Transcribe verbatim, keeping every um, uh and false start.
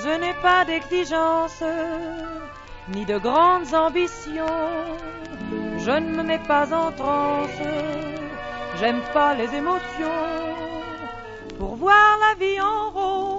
Je n'ai pas d'exigence, ni de grandes ambitions. Je ne me mets pas en transe, j'aime pas les émotions. Pour voir la vie en rose,